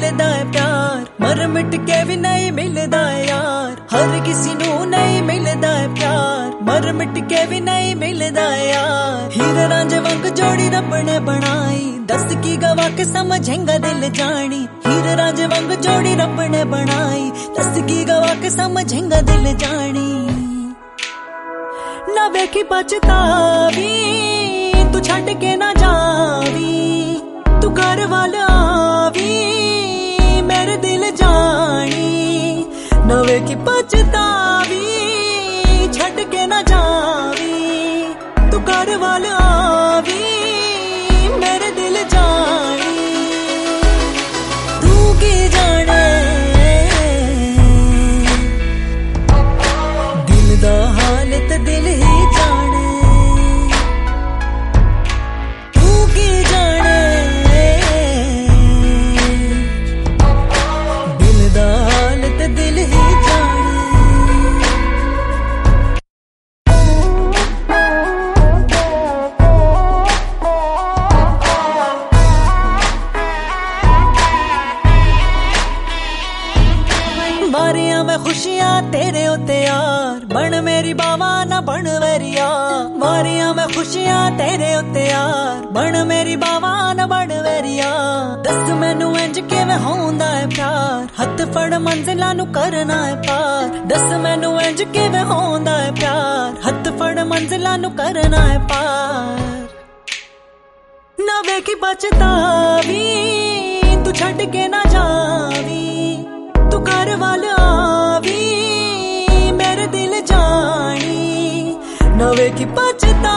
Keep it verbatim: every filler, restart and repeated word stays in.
मिलदा है प्यार, मर मिट के भी नहीं मिलदा है यार। हर किसी नू नहीं मिलदा है प्यार, मर मिट के भी नहीं मिलदा है यार। हीर रांझे वांग जोड़ी रब ने बनाई, दस की गवा के समझेंगा दिल जानी। हीर रांझे वांग जोड़ी रब ने बनाई, दस की गवा के समझेंगा दिल जानी। ना वेखी पछतावी तू छड़ के ना जावी, तू घर वाल आवी मेरे दिल जानी। ना वेखी पछतावी छड़ के ना जावी, तू घर वाल आवी मेरे दिल जानी। तू की जाने दिल दा हालत दिल ही जाने। तू की जाने दिल दा हालत दिल ही जाने। मारिया मैं खुशियां तेरे उत्ते यार, बन मेरी बावा ना बन वरिया। मारिया मैं खुशियां तेरे उत्ते यार, बन मेरी बावा ना बन वरिया। दस मैनू इंज किवें होंदा है प्यार, हथ फड़ मंजिलां नू करना है पार। दस मैनू इंज किवें होंदा है प्यार, हथ फड़ मंजिलां नू करना है पार। ना वेखी पछतावी तू छड़ के ना जावी, तू घर वाल आवी मेरे दिल जानी। ना वेखी पछता